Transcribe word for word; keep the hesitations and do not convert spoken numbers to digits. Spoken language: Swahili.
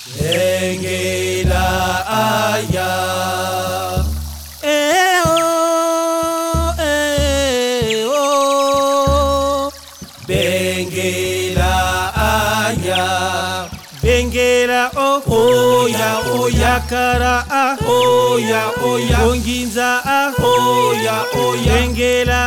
Bengela aya. Eh oh, eh oh. Bengela aya. Bengela oh, Oya oya yakara ah, oya oya onginza ah, oya oya. Bengela